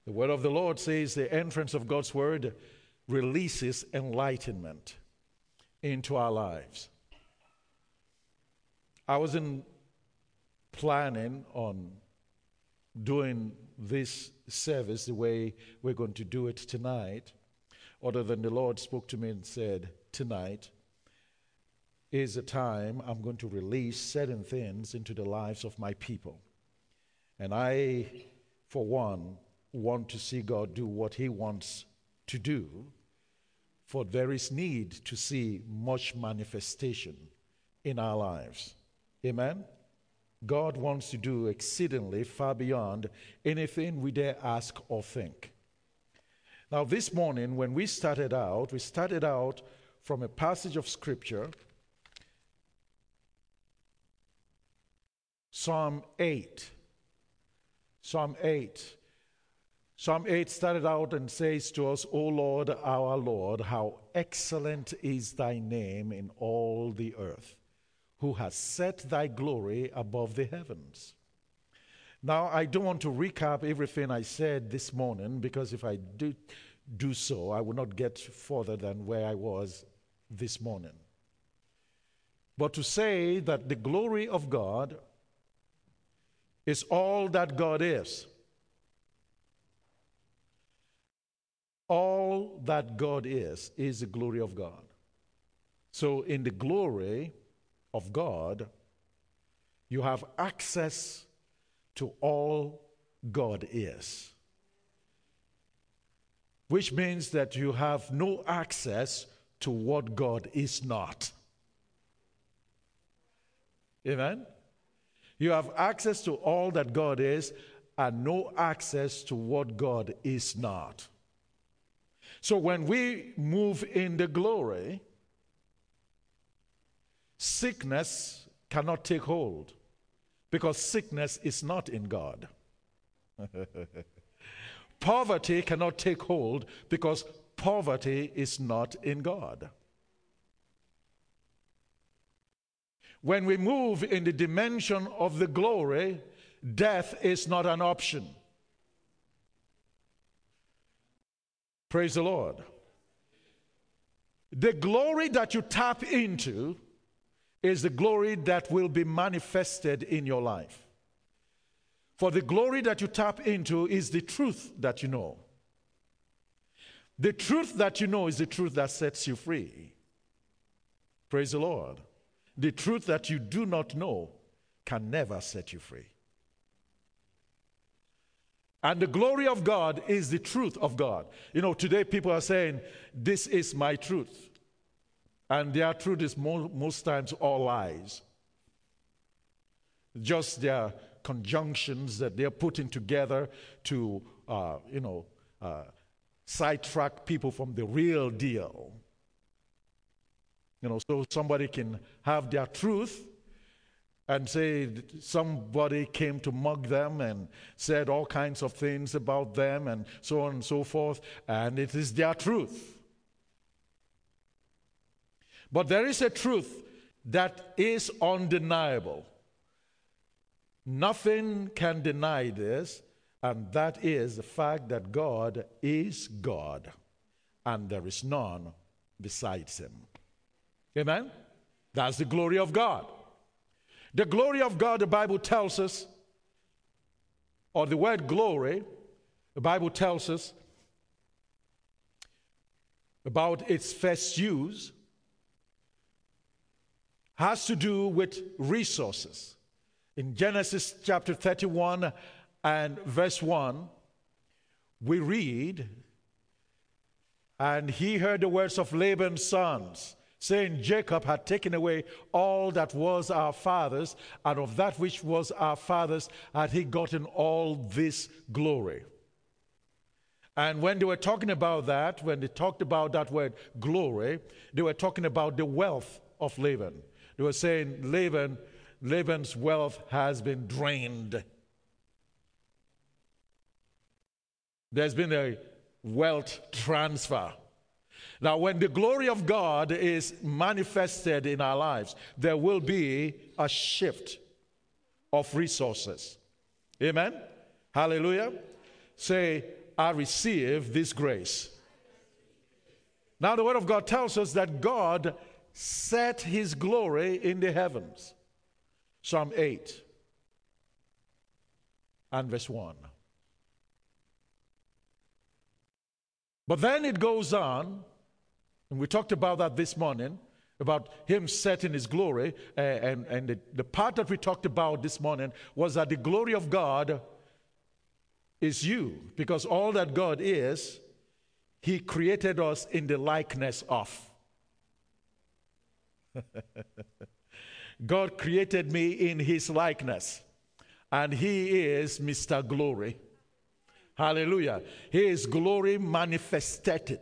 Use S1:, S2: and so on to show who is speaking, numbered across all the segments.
S1: The word of the Lord says the entrance of God's word releases enlightenment into our lives. I wasn't planning on doing this service the way we're going to do it tonight, other than the Lord spoke to me and said, tonight is a time I'm going to release certain things into the lives of my people. And I, for one, want to see God do what he wants to do, for there is need to see much manifestation in our lives. Amen? God wants to do exceedingly far beyond anything we dare ask or think. Now, this morning, when we started out from a passage of Scripture, Psalm 8. Psalm 8. Psalm 8 started out and says to us, O Lord, our Lord, how excellent is thy name in all the earth, who has set thy glory above the heavens. Now, I don't want to recap everything I said this morning, because if I do so, I will not get further than where I was this morning. But to say that the glory of God is all that God is. All that God is the glory of God. So in the glory of God, you have access to all God is. Which means that you have no access to what God is not. Amen? You have access to all that God is and no access to what God is not. So when we move in the glory, sickness cannot take hold, because sickness is not in God. Poverty cannot take hold, because poverty is not in God. When we move in the dimension of the glory, death is not an option. Praise the Lord. The glory that you tap into is the glory that will be manifested in your life. For the glory that you tap into is the truth that you know. The truth that you know is the truth that sets you free. Praise the Lord. The truth that you do not know can never set you free. And the glory of God is the truth of God. You know, today people are saying, this is my truth. And their truth is most times all lies. Just their conjunctions that they're putting together to, sidetrack people from the real deal. You know, so somebody can have their truth and say somebody came to mug them and said all kinds of things about them and so on and so forth, and it is their truth. But there is a truth that is undeniable. Nothing can deny this, and that is the fact that God is God, and there is none besides him. Amen? That's the glory of God. The glory of God, the Bible tells us, or the word glory, the Bible tells us about its first use, has to do with resources. In Genesis chapter 31 and verse 1, we read, and he heard the words of Laban's sons, saying, Jacob had taken away all that was our father's, and of that which was our father's had he gotten all this glory. And when they were talking about that, when they talked about that word glory, they were talking about the wealth of Laban. They were saying Laban's wealth has been drained. There's been a wealth transfer. Now, when the glory of God is manifested in our lives, there will be a shift of resources. Amen? Hallelujah. Say, I receive this grace. Now the Word of God tells us that God set his glory in the heavens. Psalm 8 and verse 1. But then it goes on, and we talked about that this morning, about him setting his glory, and the part that we talked about this morning was that the glory of God is you, because all that God is, he created us in the likeness of. God created me in his likeness, and he is Mr. Glory. Hallelujah. He is glory manifested.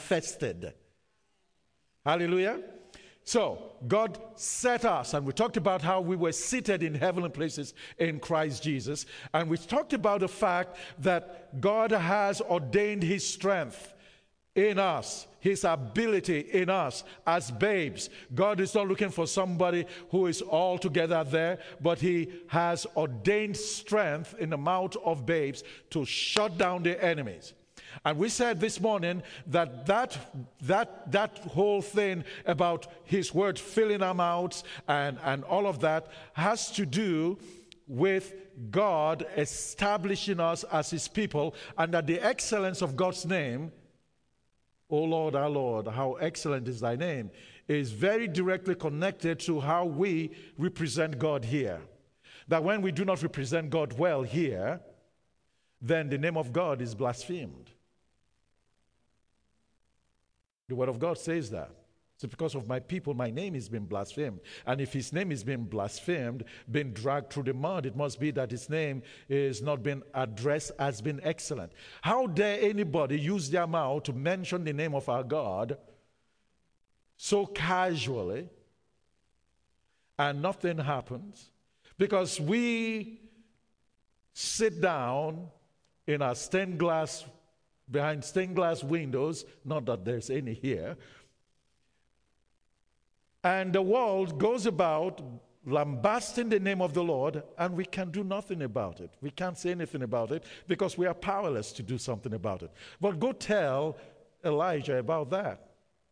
S1: Hallelujah. So, God set us, and we talked about how we were seated in heavenly places in Christ Jesus, and we talked about the fact that God has ordained his strength in us, his ability in us as babes. God is not looking for somebody who is all together there, but he has ordained strength in the mouth of babes to shut down the enemies. And we said this morning that whole thing about his word filling our mouths and all of that has to do with God establishing us as his people, and that the excellence of God's name, O Lord, our Lord, how excellent is thy name, is very directly connected to how we represent God here. That when we do not represent God well here, then the name of God is blasphemed. The Word of God says that. So because of my people, my name is being blasphemed. And if his name is being blasphemed, being dragged through the mud, it must be that his name is not being addressed as being excellent. How dare anybody use their mouth to mention the name of our God so casually and nothing happens? Because we sit down in our behind stained glass windows, not that there's any here, and the world goes about lambasting the name of the Lord, and we can do nothing about it. We can't say anything about it because we are powerless to do something about it. But go tell Elijah about that.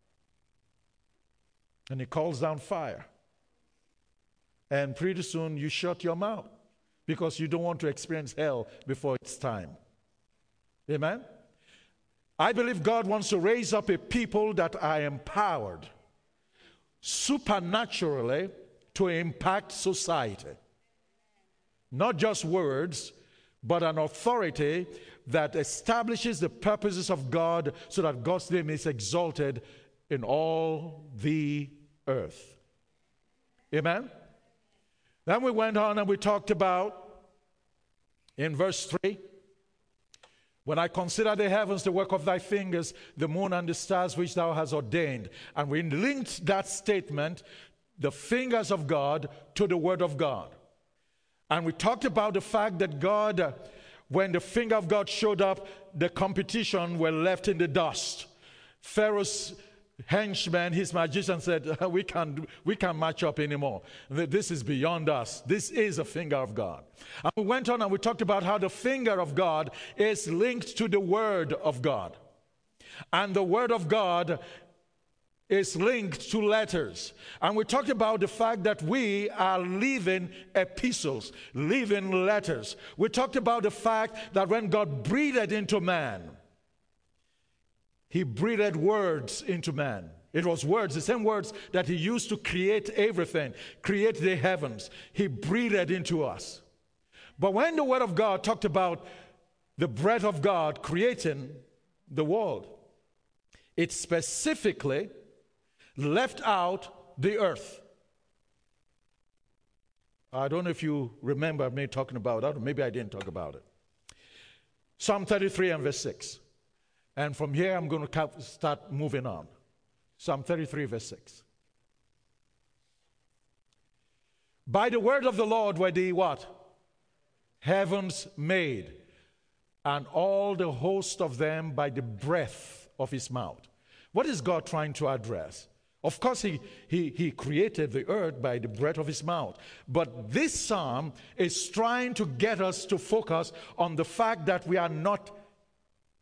S1: And he calls down fire. And pretty soon you shut your mouth because you don't want to experience hell before it's time. Amen? I believe God wants to raise up a people that are empowered supernaturally to impact society. Not just words, but an authority that establishes the purposes of God so that God's name is exalted in all the earth. Amen? Then we went on and we talked about, in verse 3, when I consider the heavens, the work of thy fingers, the moon and the stars which thou hast ordained. And we linked that statement, the fingers of God, to the word of God. And we talked about the fact that God, when the finger of God showed up, the competition were left in the dust. Pharaoh's henchman, his magician, said, we can't match up anymore. This is beyond us. This is a finger of God. And we went on and we talked about how the finger of God is linked to the word of God. And the word of God is linked to letters. And we talked about the fact that we are living epistles, living letters. We talked about the fact that when God breathed into man, he breathed words into man. It was words, the same words that he used to create everything, create the heavens. He breathed into us. But when the word of God talked about the breath of God creating the world, it specifically left out the earth. I don't know if you remember me talking about that, or maybe I didn't talk about it. Psalm 33 and verse 6. And from here, I'm going to start moving on. Psalm 33, verse 6. By the word of the Lord were the what? Heavens made, and all the host of them by the breath of his mouth. What is God trying to address? Of course, he created the earth by the breath of his mouth. But this psalm is trying to get us to focus on the fact that we are not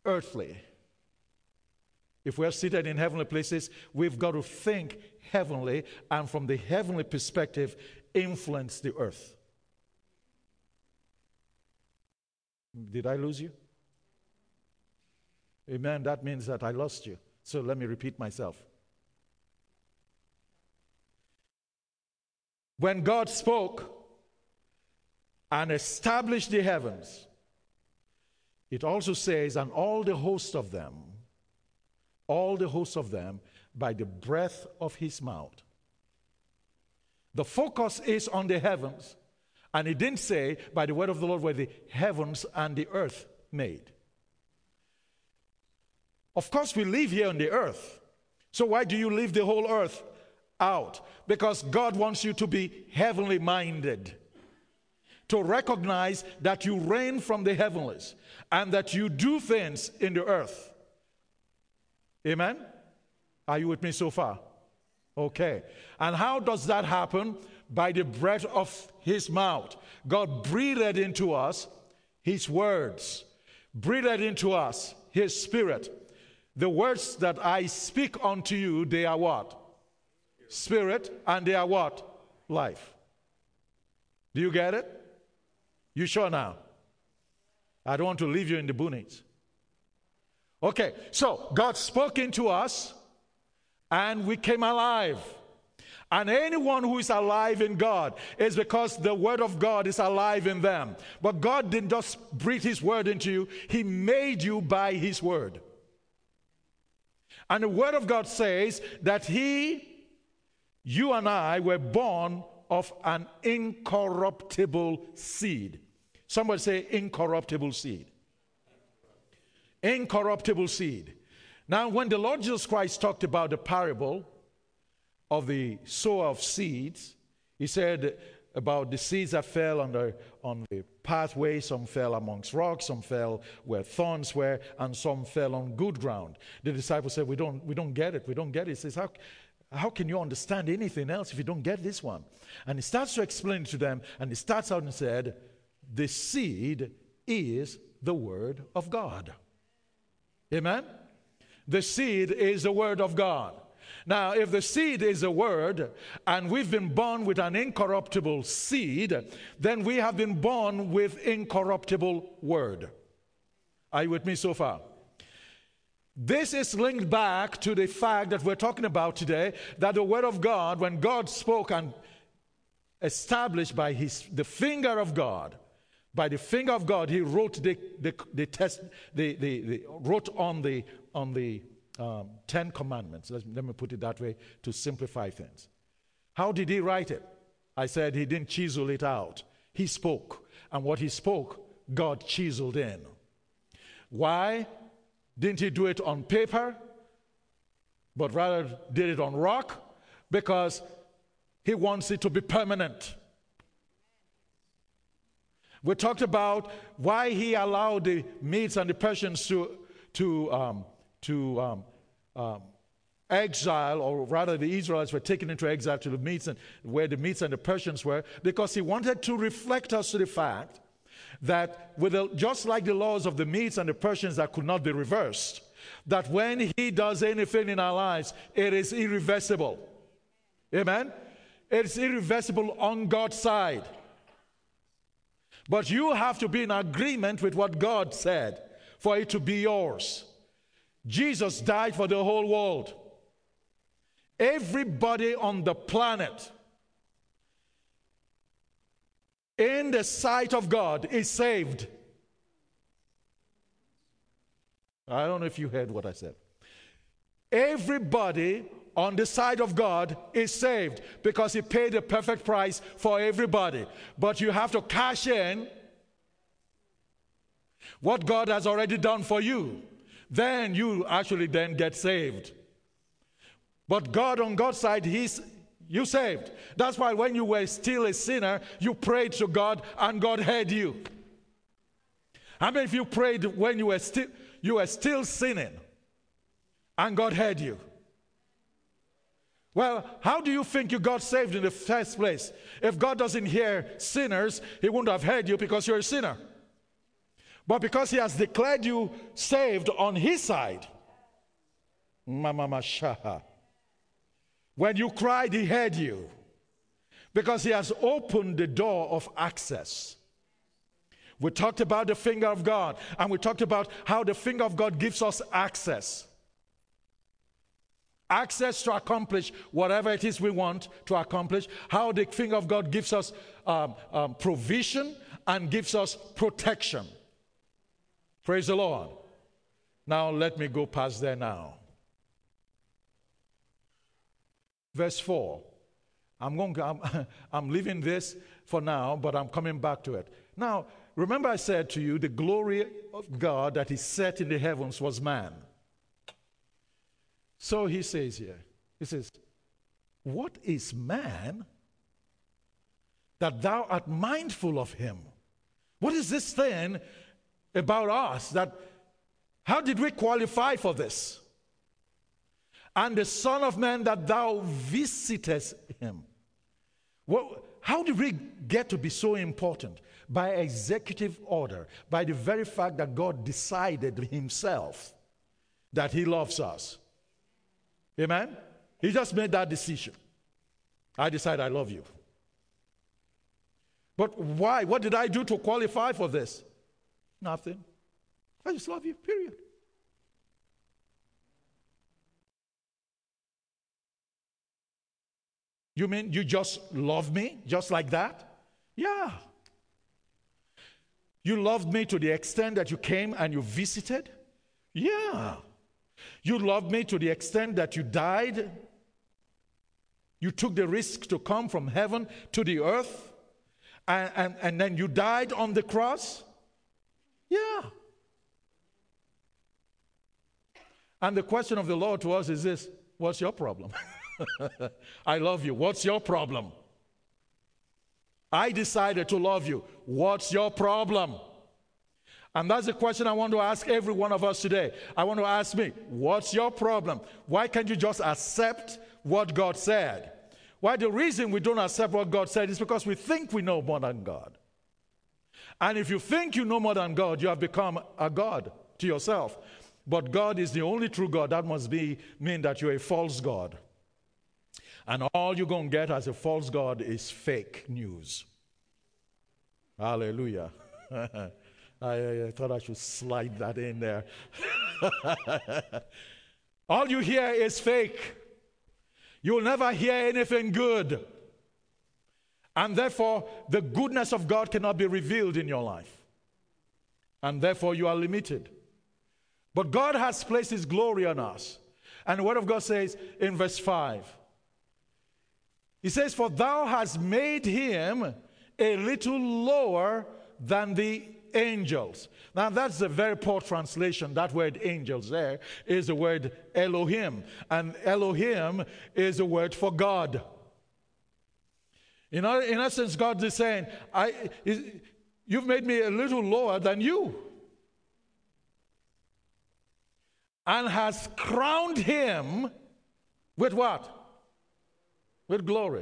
S1: earthly. If we're seated in heavenly places, we've got to think heavenly, and from the heavenly perspective, influence the earth. Did I lose you? Amen. That means that I lost you. So let me repeat myself. When God spoke and established the heavens, it also says, and all the hosts of them, by the breath of his mouth. The focus is on the heavens, and it didn't say, by the word of the Lord were the heavens and the earth made. Of course, we live here on the earth. So why do you leave the whole earth out? Because God wants you to be heavenly minded, to recognize that you reign from the heavenlies and that you do things in the earth. Amen? Are you with me so far? Okay. And how does that happen? By the breath of his mouth. God breathed into us his words, breathed into us his spirit. The words that I speak unto you, they are what? Spirit, and they are what? Life. Do you get it? You sure now? I don't want to leave you in the boonies. Okay, so God spoke into us, and we came alive. And anyone who is alive in God is because the word of God is alive in them. But God didn't just breathe his word into you. He made you by his word. And the word of God says that you and I were born of an incorruptible seed. Somebody say incorruptible seed. Incorruptible seed. Now, when the Lord Jesus Christ talked about the parable of the sower of seeds, he said about the seeds that fell on the pathway, some fell amongst rocks, some fell where thorns were, and some fell on good ground. The disciples said, we don't get it. We don't get it. He says, how can you understand anything else if you don't get this one? And he starts to explain to them, and he starts out and said, the seed is the word of God. Amen? The seed is the word of God. Now, if the seed is a word, and we've been born with an incorruptible seed, then we have been born with incorruptible word. Are you with me so far? This is linked back to the fact that we're talking about today, that the word of God, when God spoke and established by the finger of God, by the finger of God, he wrote wrote on the 10 Commandments. Let me put it that way to simplify things. How did he write it? I said he didn't chisel it out. He spoke. And what he spoke, God chiseled in. Why didn't he do it on paper, but rather did it on rock? Because he wants it to be permanent. We talked about why he allowed the Medes and the Persians to exile, or rather the Israelites were taken into exile to the Medes, and where the Medes and the Persians were, because he wanted to reflect us to the fact that just like the laws of the Medes and the Persians that could not be reversed, that when he does anything in our lives, it is irreversible. Amen? It's irreversible on God's side. But you have to be in agreement with what God said for it to be yours. Jesus died for the whole world. Everybody on the planet, in the sight of God, is saved. I don't know if you heard what I said. Everybody on the side of God is saved because he paid the perfect price for everybody. But you have to cash in what God has already done for you. Then you actually then get saved. But God, on God's side, you saved. That's why when you were still a sinner, you prayed to God and God heard you. How many of you prayed when you were still sinning and God heard you? Well, how do you think you got saved in the first place? If God doesn't hear sinners, he wouldn't have heard you because you're a sinner. But because he has declared you saved on his side, Mama Shaha, when you cried, he heard you. Because he has opened the door of access. We talked about the finger of God, and we talked about how the finger of God gives us access. Access to accomplish whatever it is we want to accomplish. How the finger of God gives us provision and gives us protection. Praise the Lord. Now let me go past there now. Verse 4. I'm leaving this for now, but I'm coming back to it. Now, remember I said to you, the glory of God that is set in the heavens was man. So he says here, he says, what is man that thou art mindful of him? What is this thing about us how did we qualify for this? And the Son of Man that thou visitest him. Well, how did we get to be so important? By executive order, by the very fact that God decided himself that he loves us. Amen? He just made that decision. I decide I love you. But why? What did I do to qualify for this? Nothing. I just love you, period. You mean you just love me just like that? Yeah. You loved me to the extent that you came and you visited? Yeah. You loved me to the extent that you died? You took the risk to come from heaven to the earth? And then you died on the cross? Yeah. And the question of the Lord to us is this: what's your problem? I love you. What's your problem? I decided to love you. What's your problem? And that's the question I want to ask every one of us today. I want to ask me, what's your problem? Why can't you just accept what God said? Why the reason we don't accept what God said is because we think we know more than God. And if you think you know more than God, you have become a God to yourself. But God is the only true God. That must mean that you're a false God. And all you're going to get as a false God is fake news. Hallelujah. I thought I should slide that in there. All you hear is fake. You'll never hear anything good. And therefore, the goodness of God cannot be revealed in your life. And therefore, you are limited. But God has placed his glory on us. And the word of God says in verse 5, he says, for thou hast made him a little lower than the angels. Now that's a very poor translation. That word angels there is the word Elohim. And Elohim is the word for God. In essence, God is saying, you've made me a little lower than you. And has crowned him with what? With glory.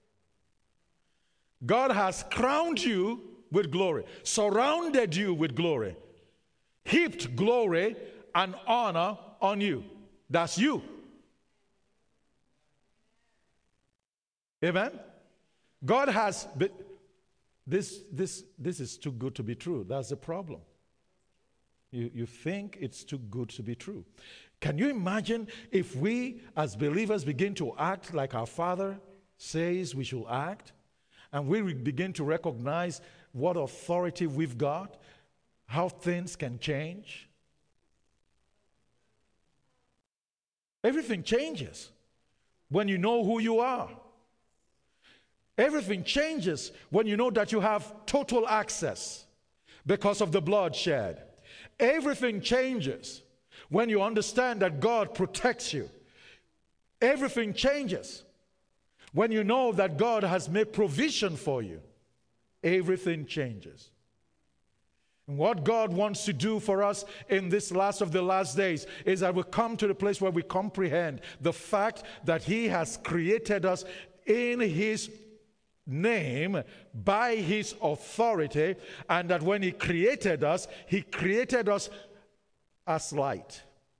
S1: God has crowned you with glory, surrounded you with glory, heaped glory and honor on you. That's you. Amen? God has, this is too good to be true. That's the problem. You think it's too good to be true. Can you imagine if we as believers begin to act like our Father says we should act, and we begin to recognize what authority we've got, how things can change? Everything changes when you know who you are. Everything changes when you know that you have total access because of the blood shed. Everything changes when you understand that God protects you. Everything changes when you know that God has made provision for you. Everything changes. And what God wants to do for us in this last of the last days is that we come to the place where we comprehend the fact that He has created us in His name, by his authority, and that when he created us as light.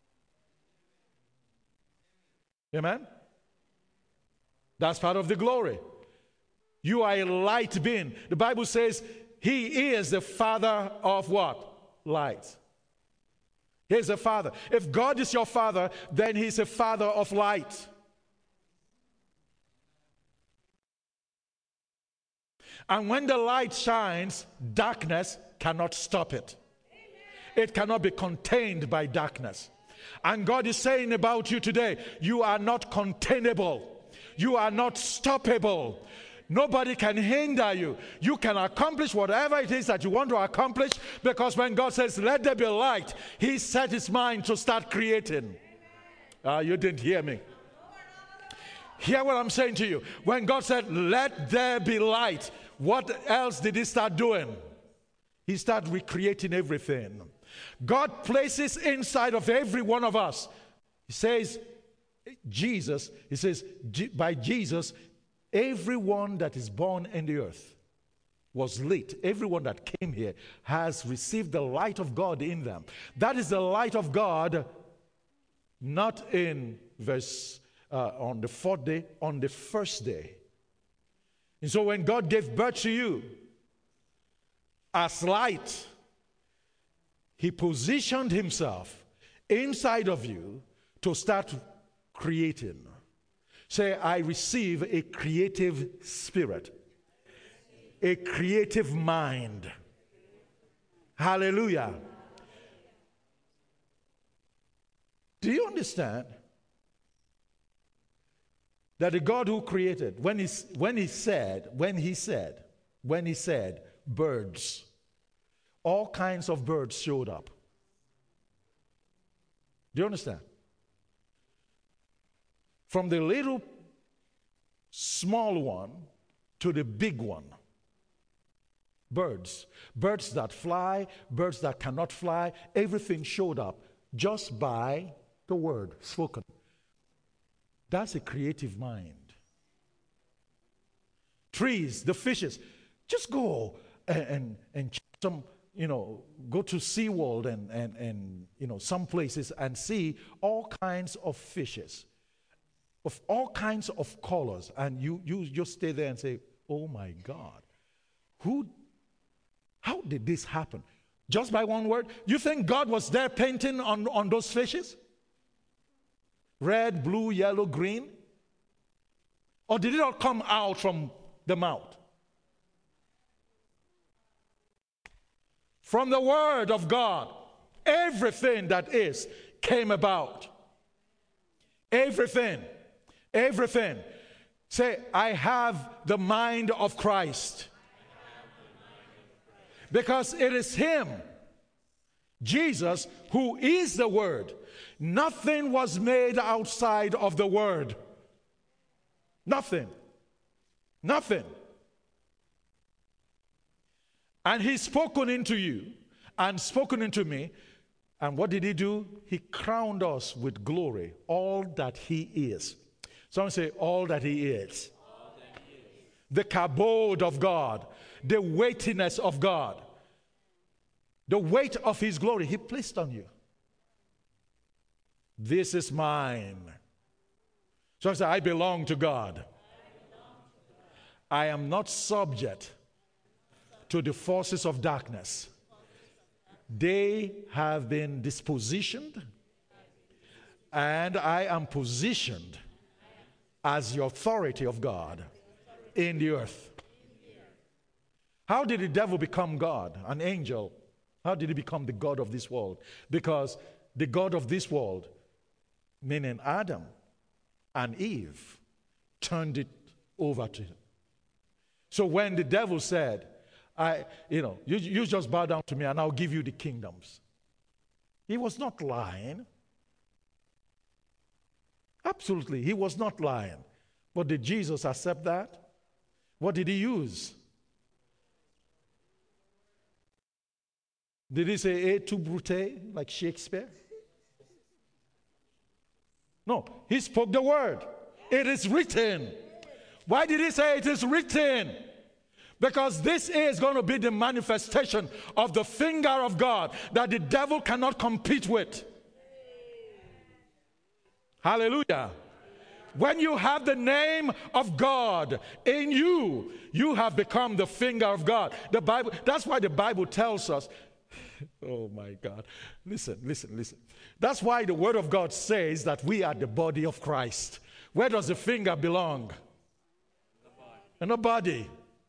S1: Amen? That's part of the glory. You are a light being. The Bible says he is the father of what? Light. He's a father. If God is your father, then he's a father of light. And when the light shines, darkness cannot stop it. It cannot be contained by darkness. And God is saying about you today, you are not containable. You are not stoppable. Nobody can hinder you. You can accomplish whatever it is that you want to accomplish, because when God says, let there be light, he set his mind to start creating. You didn't hear me. Hear what I'm saying to you. When God said, let there be light, what else did he start doing? He started recreating everything. God places inside of every one of us. He says, Jesus, he says, by Jesus, everyone that is born in the earth was lit. Everyone that came here has received the light of God in them. That is the light of God, not in verse on the fourth day, on the first day. And so when God gave birth to you as light, he positioned himself inside of you to start creating. Say, I receive a creative spirit, a creative mind. Hallelujah. Do you understand that the God who created, when he said birds, all kinds of birds showed up. Do you understand? From the little small one to the big one. Birds that fly, birds that cannot fly, everything showed up just by the word spoken. That's a creative mind. Trees, the fishes, just go and some, go to SeaWorld and some places and see all kinds of fishes of all kinds of colors, and you just stay there and say, oh my God, how did this happen? Just by one word? You think God was there painting on those fishes? Red, blue, yellow, green? Or did it all come out from the mouth? From the word of God, everything that is came about. Everything. Say, I have the mind of Christ. Because it is him, Jesus, who is the word. Nothing was made outside of the word. Nothing. And he's spoken into you and spoken into me. And what did he do? He crowned us with glory, all that he is. Someone say, all that he is. The kabod of God, the weightiness of God, the weight of his glory he placed on you. This is mine. So I say, I belong to God. I am not subject to the forces of darkness. They have been dispositioned, and I am positioned as the authority of God in the earth. How did the devil become God, an angel? How did he become the God of this world? Because the God of this world, meaning Adam and Eve, turned it over to him. So when the devil said, you just bow down to me and I'll give you the kingdoms, he was not lying. Absolutely, he was not lying. But did Jesus accept that? What did he use? Did he say, et tu brute, like Shakespeare? No, he spoke the word. It is written. Why did he say it is written? Because this is going to be the manifestation of the finger of God that the devil cannot compete with. Hallelujah. When you have the name of God in you, you have become the finger of God. The Bible, that's why the Bible tells us, oh my God, listen. That's why the Word of God says that we are the body of Christ. Where does the finger belong? In the body.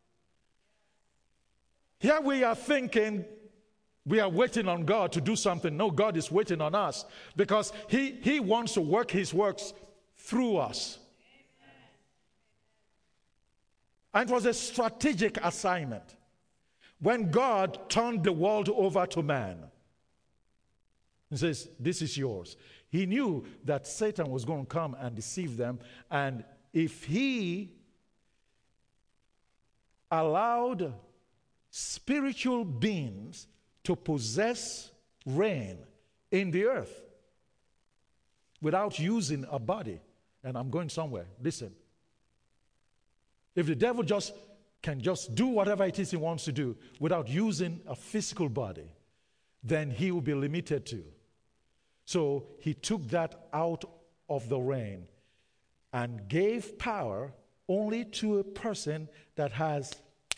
S1: Here we are thinking we are waiting on God to do something. No, God is waiting on us because He wants to work His works through us. And it was a strategic assignment. When God turned the world over to man, He says, this is yours. He knew that Satan was going to come and deceive them. And if he allowed spiritual beings to possess reign in the earth without using a body, and I'm going somewhere, listen. If the devil can do whatever it is he wants to do without using a physical body, then he will be limited to. So he took that out of the reign and gave power only to a person that has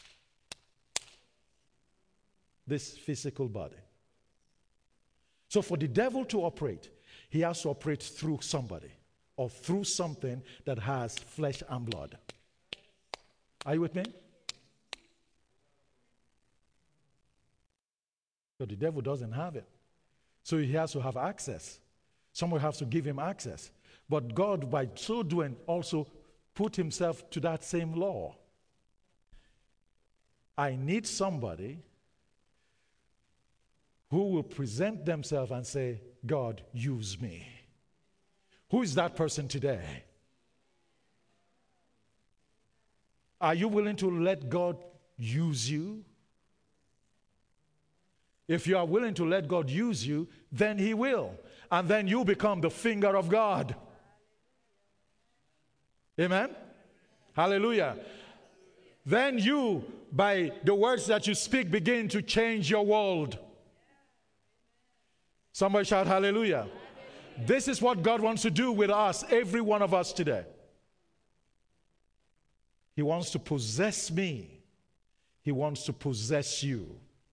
S1: this physical body. So for the devil to operate, he has to operate through somebody or through something that has flesh and blood. Are you with me? So the devil doesn't have it. So he has to have access. Someone has to give him access. But God, by so doing, also put himself to that same law. I need somebody who will present themselves and say, God, use me. Who is that person today? Are you willing to let God use you? If you are willing to let God use you, then He will. And then you become the finger of God. Amen? Hallelujah. Then you, by the words that you speak, begin to change your world. Somebody shout hallelujah. This is what God wants to do with us, every one of us today. He wants to possess me. He wants to possess you.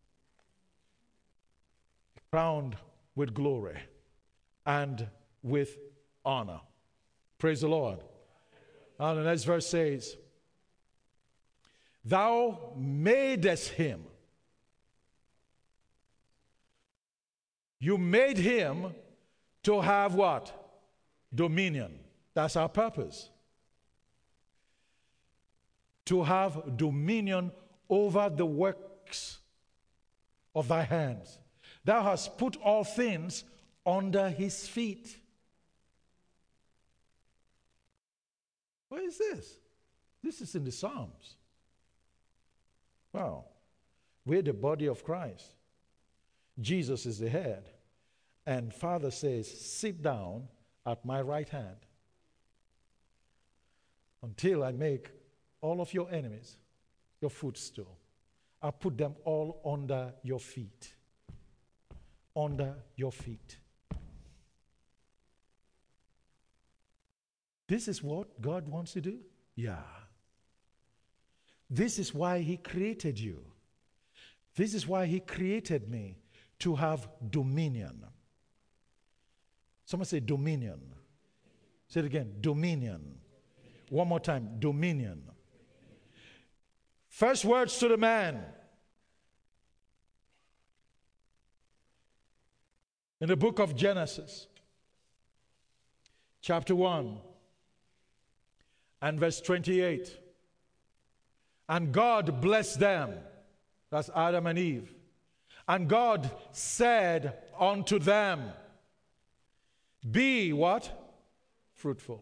S1: Crowned with glory and with honor. Praise the Lord. Now the next verse says, Thou madest him. You made him to have what? Dominion. That's our purpose. To have dominion over the works of thy hands. Thou hast put all things under his feet. Where is this? This is in the Psalms. Wow. We're the body of Christ. Jesus is the head. And Father says, sit down at my right hand until I make all of your enemies your footstool. I put them all under your feet. Under your feet. This is what God wants to do? Yeah. This is why He created you. This is why He created me, to have dominion. Someone say dominion. Say it again, dominion. One more time, dominion. First words to the man. In the book of Genesis, chapter 1 and verse 28. And God blessed them. That's Adam and Eve. And God said unto them, be what? Fruitful.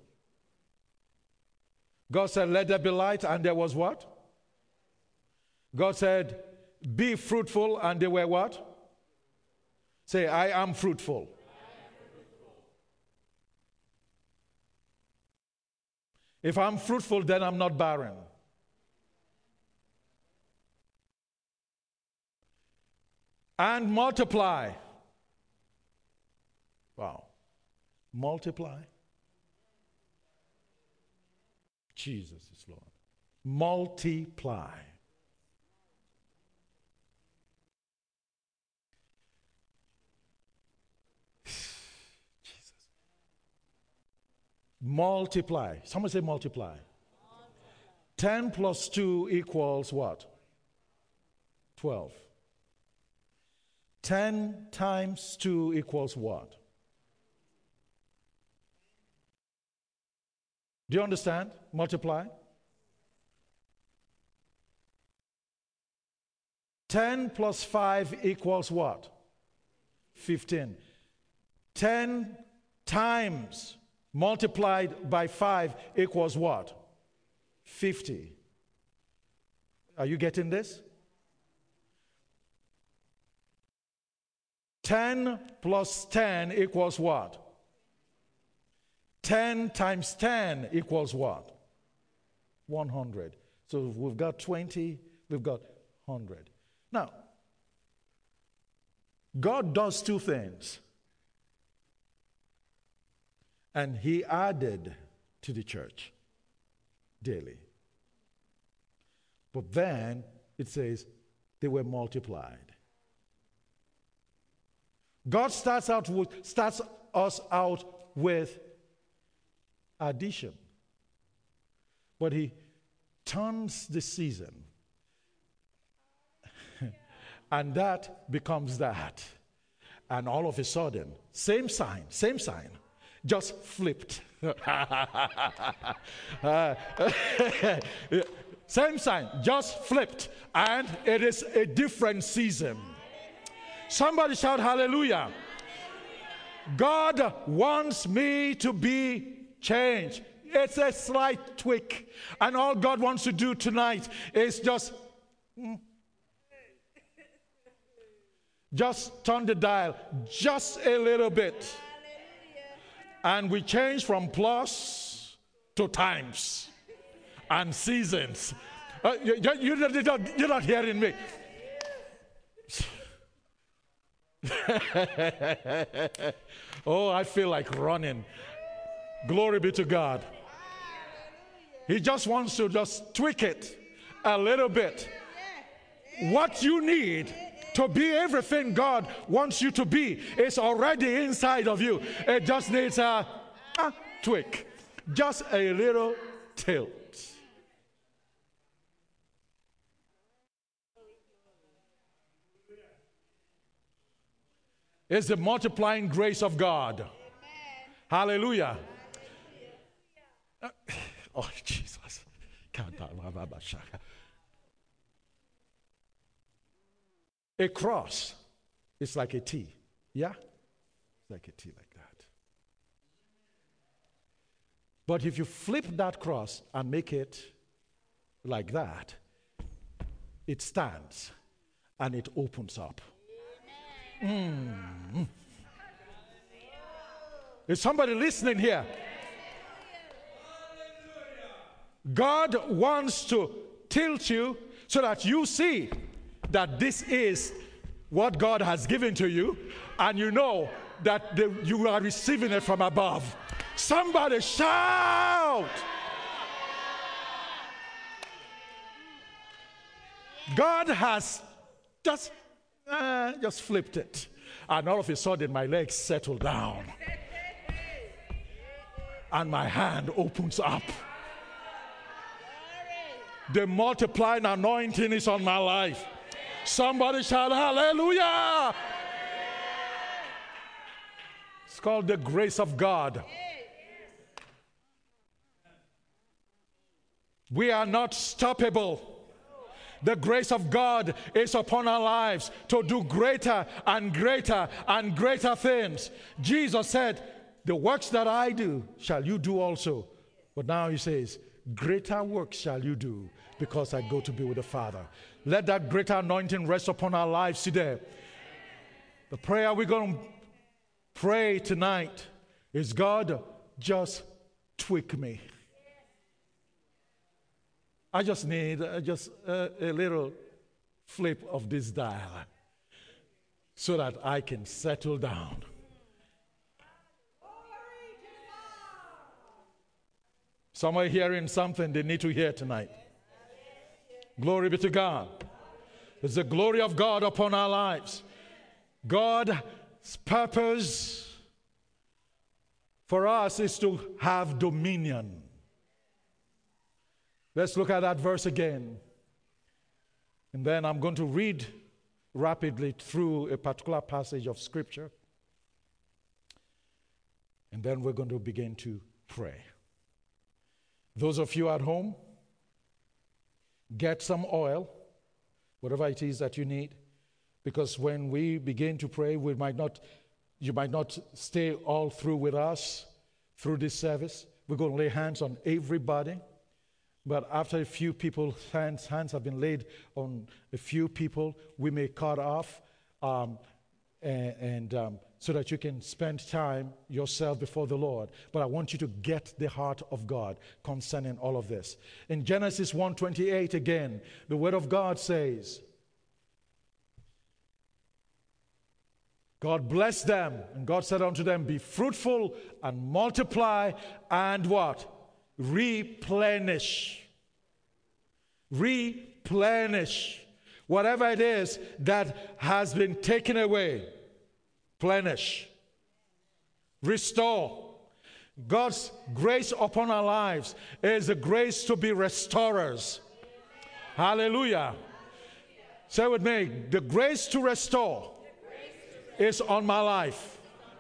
S1: God said, let there be light, and there was what? God said, be fruitful, and they were what? Say, I am fruitful. If I'm fruitful, then I'm not barren. And multiply. Wow. Multiply. Jesus is Lord. Multiply. Jesus. Multiply. Someone say multiply. 10 plus 2 equals what? 12. 10 times 2 equals what? Do you understand? Multiply. 10 plus 5 equals what? 15. 10 times multiplied by 5 equals what? 50. Are you getting this? 10 plus 10 equals what? 10 times 10 equals what? 100. So we've got 20, we've got 100. Now, God does two things. And he added to the church daily. But then it says they were multiplied. God starts us out with addition. But he turns the season. And that becomes that. And all of a sudden, same sign, just flipped. Same sign, just flipped. And it is a different season. Somebody shout hallelujah. God wants me to be changed. It's a slight tweak. And all God wants to do tonight is just turn the dial just a little bit. And we change from plus to times and seasons. You're not hearing me. Oh, I feel like running. Glory be to God. He just wants to just tweak it a little bit. What you need to be everything God wants you to be is already inside of you. It just needs a tweak. Just a little tilt. It's the multiplying grace of God. Amen. Hallelujah. Oh, Jesus. A cross is like a T. Yeah? It's like a T like that. But if you flip that cross and make it like that, it stands and it opens up. Is somebody listening here? God wants to tilt you so that you see that this is what God has given to you, and you know that you are receiving it from above. Somebody shout! God has just flipped it, and all of a sudden my legs settle down and my hand opens up. The multiplying anointing is on my life. Somebody shout hallelujah. It's called the grace of God. We are not stoppable. The grace of God is upon our lives to do greater and greater and greater things. Jesus said, the works that I do shall you do also. But now he says, greater works shall you do because I go to be with the Father. Let that greater anointing rest upon our lives today. The prayer we're going to pray tonight is, God, just tweak me. I just need a little flip of this dial so that I can settle down. Some are hearing something they need to hear tonight. Glory be to God. It's the glory of God upon our lives. God's purpose for us is to have dominion. Let's look at that verse again. And then I'm going to read rapidly through a particular passage of Scripture. And then we're going to begin to pray. Those of you at home, get some oil, whatever it is that you need, because when we begin to pray, you might not stay all through with us through this service. We're going to lay hands on everybody. But after a few people's hands have been laid on a few people, we may cut off so that you can spend time yourself before the Lord. But I want you to get the heart of God concerning all of this. In Genesis 1:28 again, the Word of God says, God blessed them, and God said unto them, be fruitful and multiply and what? Replenish. Replenish. Whatever it is that has been taken away, replenish. Restore. God's grace upon our lives is the grace to be restorers. Hallelujah. Say with me, the grace to restore is on my life.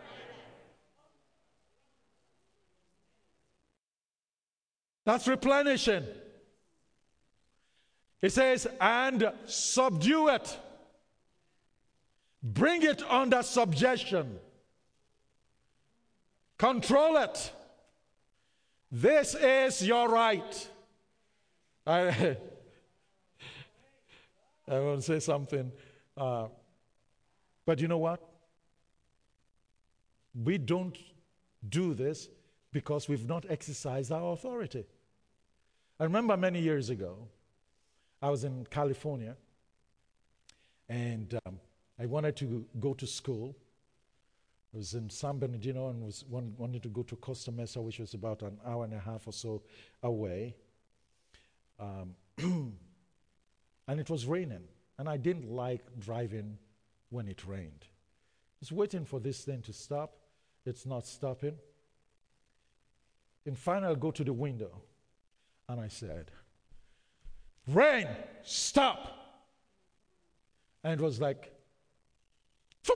S1: That's replenishing. It says, and subdue it. Bring it under subjection. Control it. This is your right. I want to say something. But you know what? We don't do this because we've not exercised our authority. I remember many years ago, I was in California, and I wanted to go to school. I was in San Bernardino and wanted to go to Costa Mesa, which was about an hour and a half or so away. And it was raining, and I didn't like driving when it rained. I was waiting for this thing to stop. It's not stopping. And finally, I go to the window, and I said, rain, stop. And it was like, phoop.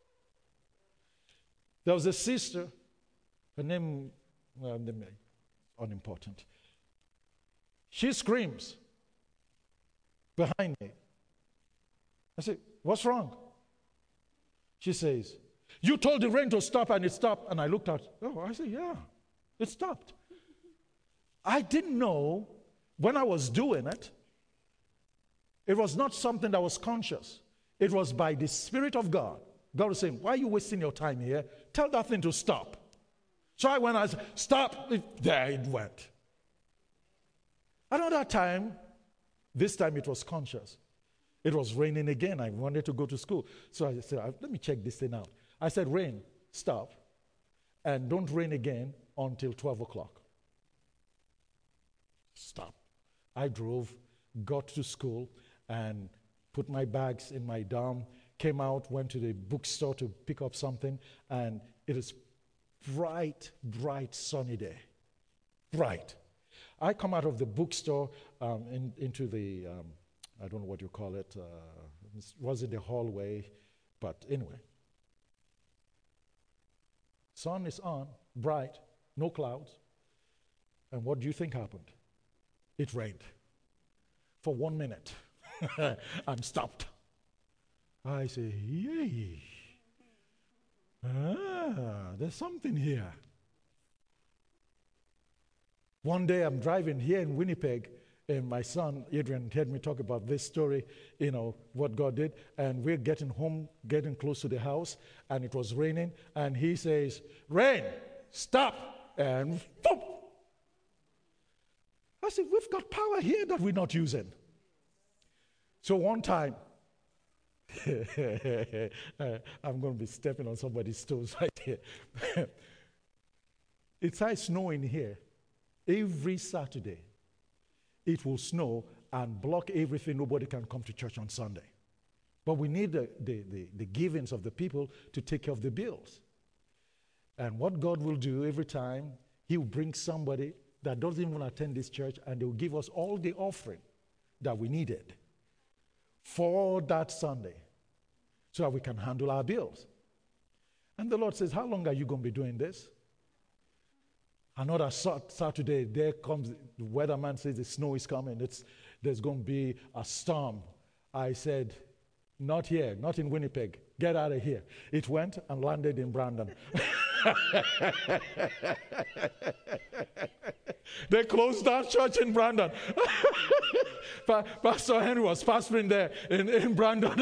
S1: There was a sister, her name, unimportant. She screams behind me. I said, what's wrong? She says, you told the rain to stop and it stopped. And I looked out. Oh, I said, yeah, it stopped. I didn't know when I was doing it, it was not something that was conscious. It was by the Spirit of God. God was saying, why are you wasting your time here? Tell that thing to stop. So I went, I said, stop. There it went. Another time, this time it was conscious. It was raining again. I wanted to go to school. So I said, let me check this thing out. I said, rain, stop. And don't rain again until 12 o'clock. Stop. I drove, got to school, and put my bags in my dorm, came out, went to the bookstore to pick up something, and it is bright, sunny day. Bright. I come out of the bookstore into the, I don't know what you call it, was it the hallway? But anyway. Sun is on, bright, no clouds. And what do you think happened? It rained. For 1 minute. I'm stopped. I say, yay. There's something here. One day I'm driving here in Winnipeg, and my son, Adrian, heard me talk about this story, what God did, and we're getting home, getting close to the house, and it was raining, and he says, rain, stop, and boom. I said, we've got power here that we're not using. So one time, I'm going to be stepping on somebody's toes right here. It started snowing here. Every Saturday, it will snow and block everything. Nobody can come to church on Sunday. But we need the givings of the people to take care of the bills. And what God will do every time, He will bring somebody that doesn't even attend this church, and they will give us all the offering that we needed for that Sunday so that we can handle our bills. And the Lord says, how long are you going to be doing this? Another Saturday, there comes, the weatherman says the snow is coming. There's going to be a storm. I said, not here, not in Winnipeg. Get out of here. It went and landed in Brandon. They closed that church in Brandon. Pastor Henry was pastoring there in Brandon.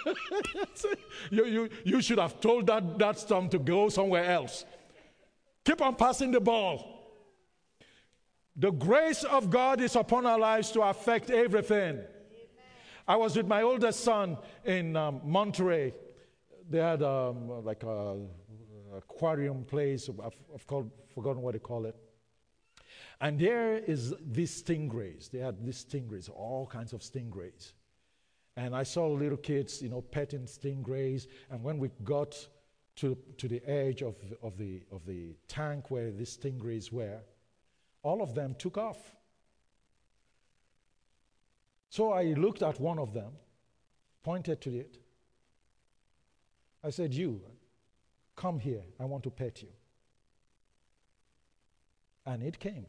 S1: You should have told that storm to go somewhere else. Keep on passing the ball. The grace of God is upon our lives to affect everything. Amen. I was with my oldest son in Monterey. They had like a aquarium place. I've forgotten what they call it. And there is these stingrays. They had these stingrays, all kinds of stingrays. And I saw little kids, petting stingrays. And when we got to the edge of the tank where these stingrays were, all of them took off. So I looked at one of them, pointed to it. I said, you, come here, I want to pet you. And it came.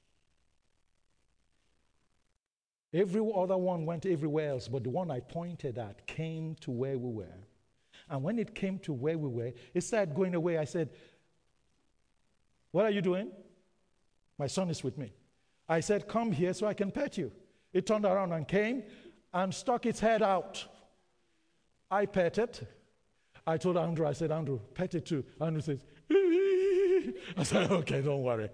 S1: Every other one went everywhere else, but the one I pointed at came to where we were. And when it came to where we were, it started going away. I said, what are you doing? My son is with me. I said, come here so I can pet you. It turned around and came and stuck its head out. I pet it. I told Andrew, I said, Andrew, pet it too. Andrew says, I said, okay, don't worry.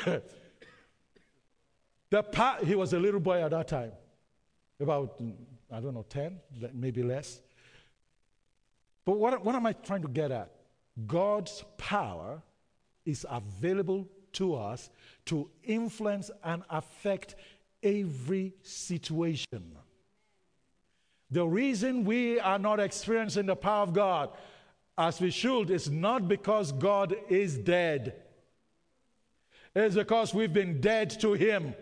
S1: He was a little boy at that time, about, 10, maybe less. But what am I trying to get at? God's power is available to us to influence and affect every situation. The reason we are not experiencing the power of God as we should is not because God is dead. It's because we've been dead to Him.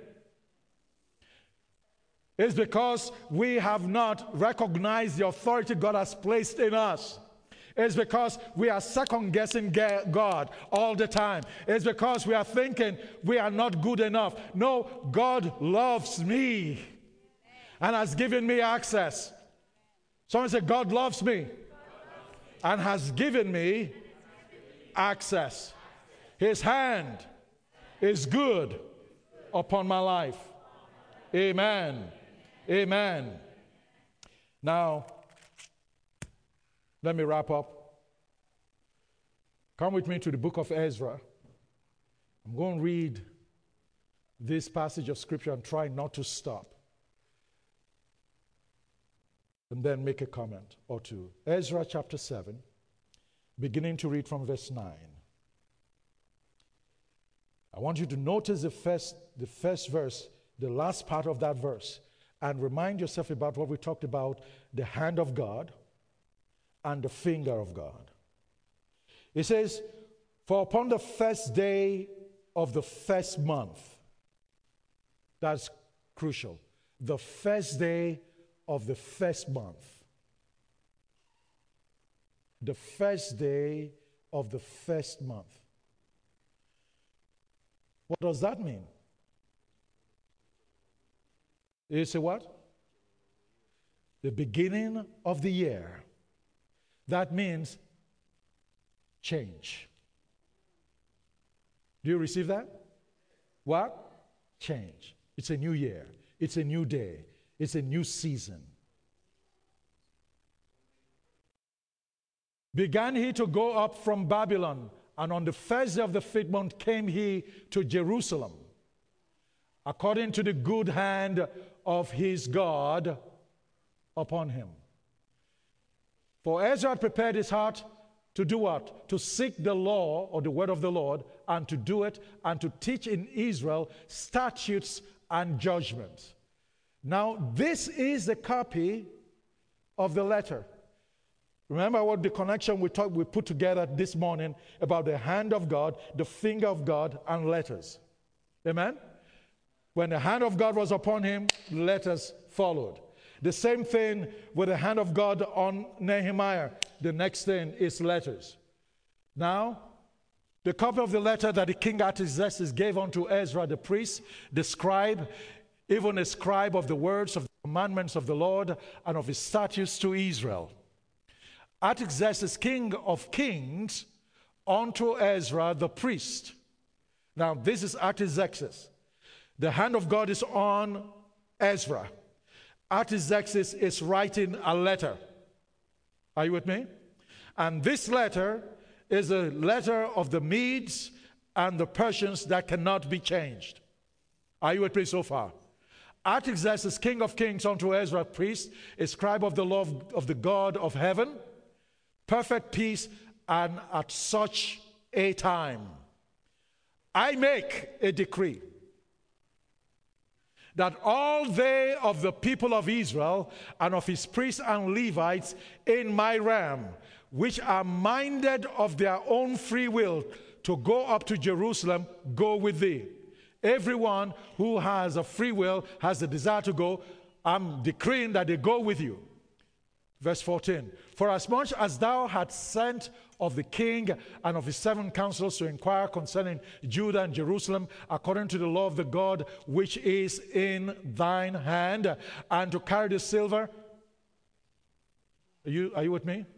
S1: It's because we have not recognized the authority God has placed in us. It's because we are second-guessing God all the time. It's because we are thinking we are not good enough. No, God loves me and has given me access. Someone say, God loves me and has given me access. His hand is good upon my life. Amen. Amen. Now, let me wrap up. Come with me to the book of Ezra. I'm going to read this passage of Scripture and try not to stop. And then make a comment or two. Ezra chapter 7, beginning to read from verse 9. I want you to notice the first verse, the last part of that verse, and remind yourself about what we talked about, the hand of God and the finger of God. It says, for upon the first day of the first month, that's crucial, the first day of the first month. The first day of the first month. What does that mean? It's a what? The beginning of the year. That means change. Do you receive that? What? Change. It's a new year. It's a new day. It's a new season. Began he to go up from Babylon, and on the first day of the fifth month came he to Jerusalem. according to the good hand of his God upon him. For Ezra had prepared his heart to do what? To seek the law or the word of the Lord, and to do it, and to teach in Israel statutes and judgments. Now, this is the copy of the letter. Remember what the connection we put together this morning about the hand of God, the finger of God, and letters. Amen? When the hand of God was upon him, letters followed. The same thing with the hand of God on Nehemiah. The next thing is letters. Now, the copy of the letter that the king Artaxerxes gave unto Ezra the priest, the scribe, even a scribe of the words of the commandments of the Lord and of his statutes to Israel. Artaxerxes, king of kings, unto Ezra the priest. Now, this is Artaxerxes. The hand of God is on Ezra. Artaxerxes is writing a letter. Are you with me? And this letter is a letter of the Medes and the Persians that cannot be changed. Are you with me so far? Artaxerxes, king of kings, unto Ezra priest, a scribe of the law of the God of heaven, perfect peace, and at such a time I make a decree that all they of the people of Israel and of his priests and Levites in my realm, which are minded of their own free will to go up to Jerusalem, go with thee. Everyone who has a free will, has a desire to go, I'm decreeing that they go with you. Verse 14, for as much as thou hadst sent of the king and of his 7 counselors to inquire concerning Judah and Jerusalem, according to the law of the God which is in thine hand, and to carry the silver. Are you with me?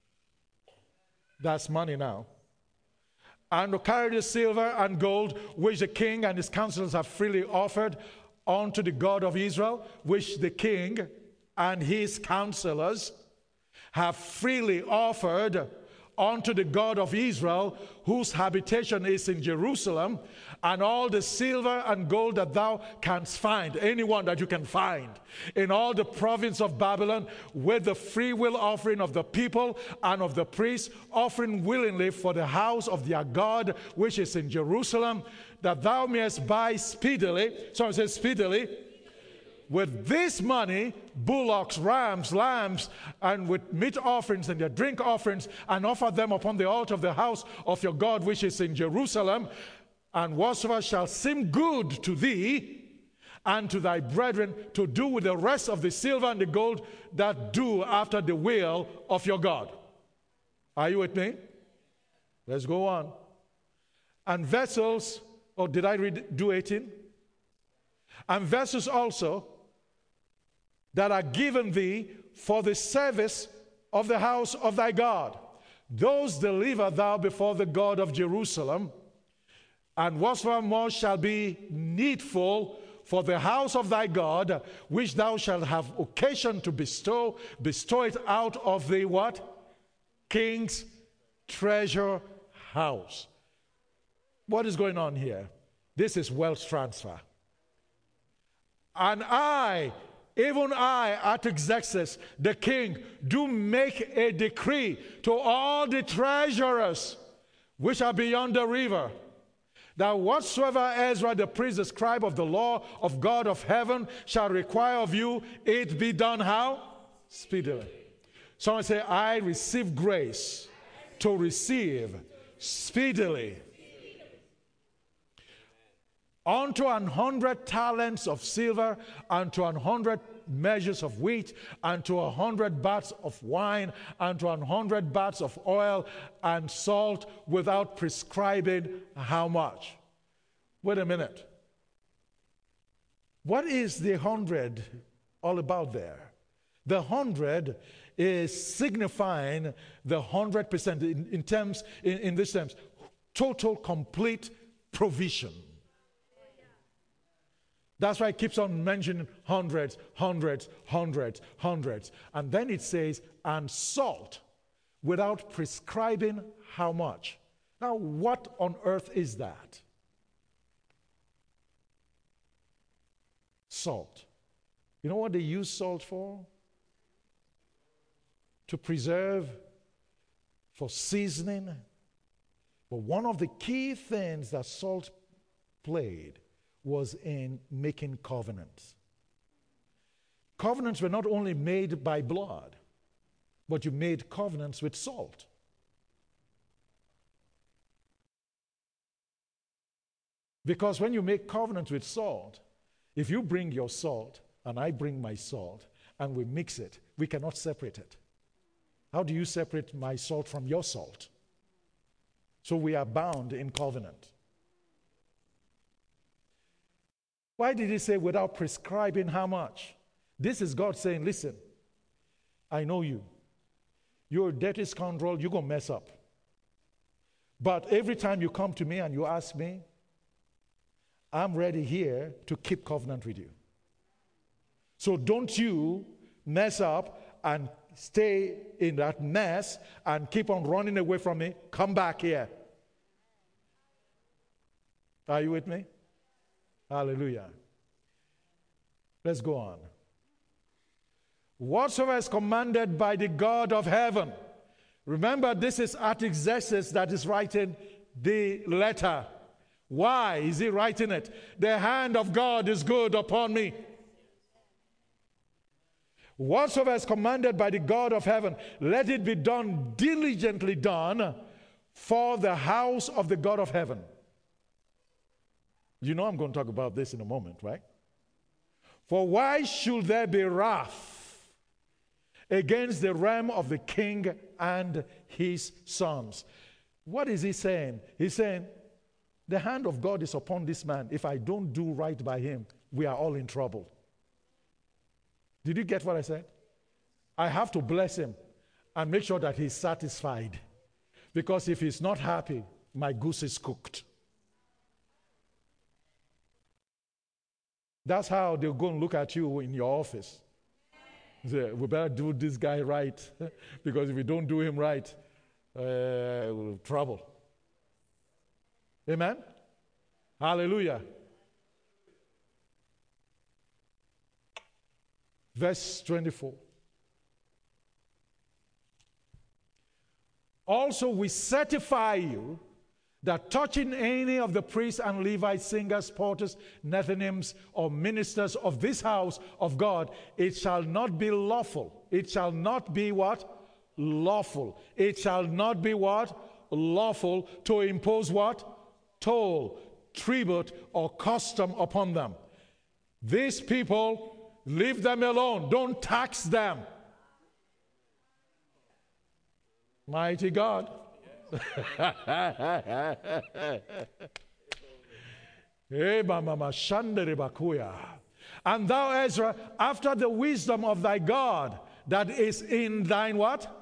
S1: That's money now. And to carry the silver and gold which the king and his counselors have freely offered unto the God of Israel, which the king and his counselors have freely offered unto the God of Israel, whose habitation is in Jerusalem, and all the silver and gold that thou canst find, anyone that you can find, in all the province of Babylon, with the free will offering of the people and of the priests, offering willingly for the house of their God, which is in Jerusalem, that thou mayest buy speedily, someone says speedily, with this money, bullocks, rams, lambs, and with meat offerings and their drink offerings, and offer them upon the altar of the house of your God, which is in Jerusalem. And whatsoever shall seem good to thee and to thy brethren, to do with the rest of the silver and the gold, that do after the will of your God. Are you with me? Let's go on. And vessels, or did I do 18? And vessels also, that are given thee for the service of the house of thy God. Those deliver thou before the God of Jerusalem, and whatsoever more shall be needful for the house of thy God, which thou shalt have occasion to bestow it out of the what? King's treasure house. What is going on here? This is wealth transfer. And I, even I, Artaxerxes, the king, do make a decree to all the treasurers which are beyond the river, that whatsoever Ezra the priest, the scribe of the law of God of heaven, shall require of you, it be done how? Speedily. Someone say, I receive grace to receive speedily. Unto 100 talents of silver, and to 100 measures of wheat, and to 100 baths of wine, and to 100 baths of oil and salt, without prescribing how much. Wait a minute. What is the 100 all about there? The 100 is signifying the 100% in this terms, total, complete provision. That's why it keeps on mentioning hundreds, hundreds, hundreds, hundreds. And then it says, and salt, without prescribing how much. Now, what on earth is that? Salt. You know what they use salt for? To preserve, for seasoning. But one of the key things that salt played was in making covenants. Covenants were not only made by blood, but you made covenants with salt. Because when you make covenants with salt, if you bring your salt and I bring my salt and we mix it, we cannot separate it. How do you separate my salt from your salt? So we are bound in covenant. Why did he say without prescribing how much? This is God saying, listen, I know you. You're a dirty scoundrel, you're going to mess up. But every time you come to me and you ask me, I'm ready here to keep covenant with you. So don't you mess up and stay in that mess and keep on running away from me. Come back here. Are you with me? Hallelujah. Let's go on. Whatsoever is commanded by the God of heaven. Remember, this is Artaxerxes that is writing the letter. Why is he writing it? The hand of God is good upon me. Whatsoever is commanded by the God of heaven, let it be done, diligently done, for the house of the God of heaven. You know I'm going to talk about this in a moment, right? For why should there be wrath against the realm of the king and his sons? What is he saying? He's saying, the hand of God is upon this man. If I don't do right by him, we are all in trouble. Did you get what I said? I have to bless him and make sure that he's satisfied. Because if he's not happy, my goose is cooked. That's how they'll go and look at you in your office. Say, we better do this guy right. Because if we don't do him right, we'll have trouble. Amen? Hallelujah. Verse 24. Also we certify you that touching any of the priests and Levites, singers, porters, Nethinims, or ministers of this house of God, it shall not be lawful. It shall not be what? Lawful. It shall not be what? Lawful to impose what? Toll, tribute, or custom upon them. These people, leave them alone. Don't tax them. Mighty God. And thou, Ezra, after the wisdom of thy God that is in thine what?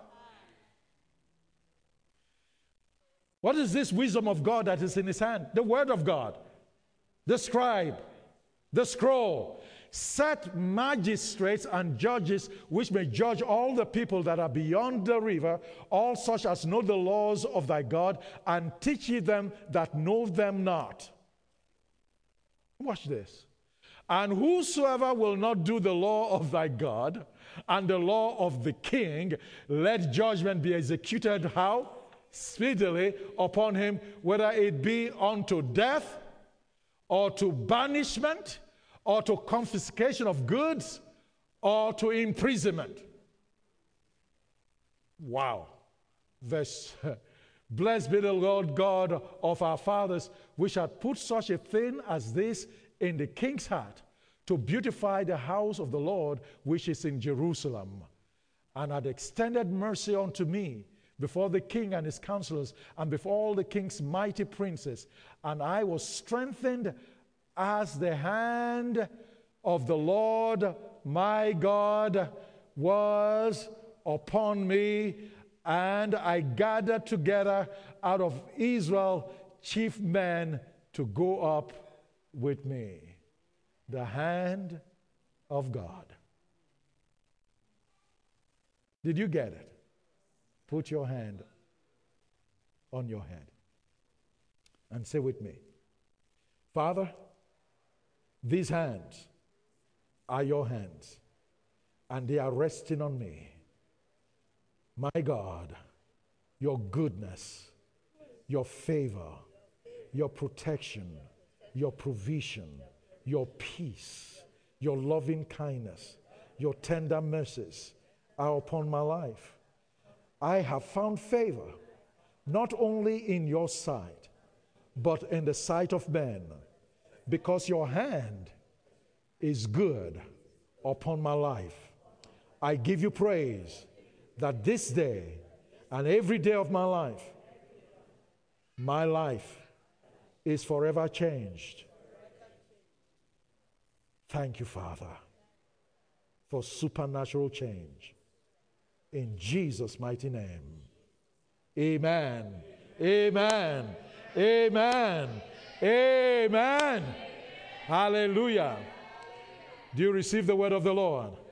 S1: What is this wisdom of God that is in his hand? The word of God, the scribe, the scroll. Set magistrates and judges which may judge all the people that are beyond the river, all such as know the laws of thy God, and teach ye them that know them not. Watch this. And whosoever will not do the law of thy God and the law of the king, let judgment be executed how? Speedily upon him, whether it be unto death or to banishment or to confiscation of goods or to imprisonment. Wow. Verse, blessed be the Lord God of our fathers, which hath put such a thing as this in the king's heart, to beautify the house of the Lord which is in Jerusalem, and hath extended mercy unto me before the king and his counselors, and before all the king's mighty princes. And I was strengthened as the hand of the Lord my God was upon me, and I gathered together out of Israel chief men to go up with me. The hand of God. Did you get it? Put your hand on your head and say with me, Father, these hands are your hands, and they are resting on me. My God, your goodness, your favor, your protection, your provision, your peace, your loving kindness, your tender mercies are upon my life. I have found favor, not only in your sight, but in the sight of men, because your hand is good upon my life. I give you praise that this day and every day of my life is forever changed. Thank you, Father, for supernatural change. In Jesus' mighty name. Amen. Amen. Amen. Amen. Hallelujah. Do you receive the word of the Lord?